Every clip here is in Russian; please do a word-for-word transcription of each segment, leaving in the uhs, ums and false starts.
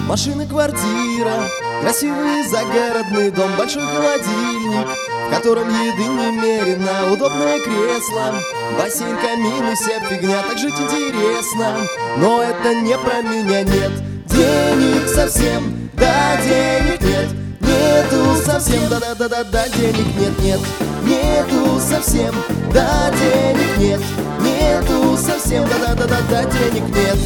Машина, квартира, красивый загородный дом, большой холодильник, в котором еды немерено, удобное кресло, бассейн, камин и вся фигня. Так жить интересно, но это не про меня. Нет денег совсем, да, денег нет. Нету совсем, да-да-да-да-да, денег нет-нет. Нету совсем, да, денег нет. Нету совсем, да-да-да-да-да, денег нет.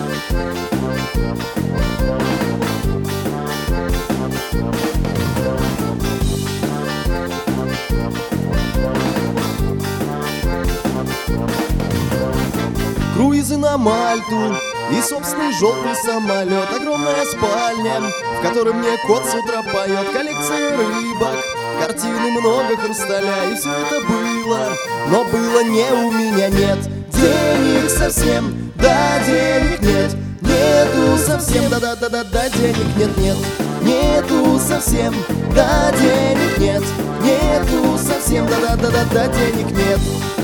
Круизы на Мальту и собственный желтый самолет, огромная спальня, в которой мне кот с утра поет, коллекция рыбок, картины, много хрусталя. И все это было, но было не у меня. Нет денег совсем, да, денег нет. Нету совсем, да-да-да-да-да, денег нет-нет. Нету совсем, да, денег нет. Нету совсем, да-да-да-да-да, денег нет.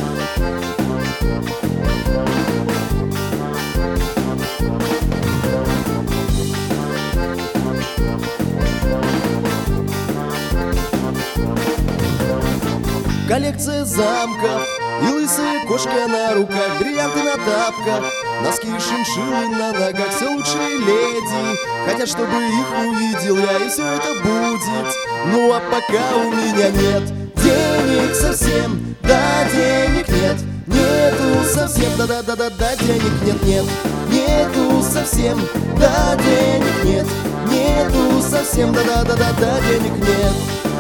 Коллекция замков и лысая кошка на руках, бриллианты на тапках, носки и шиншиллы на ногах. Все лучшие леди хотят, чтобы их увидел я, и все это будет. Ну а пока у меня нет денег совсем, да, денег нет. Нету совсем, да-да-да-да-да, денег нет-нет. Нету совсем, да, денег нет. Нету совсем, да-да-да-да-да, денег нет.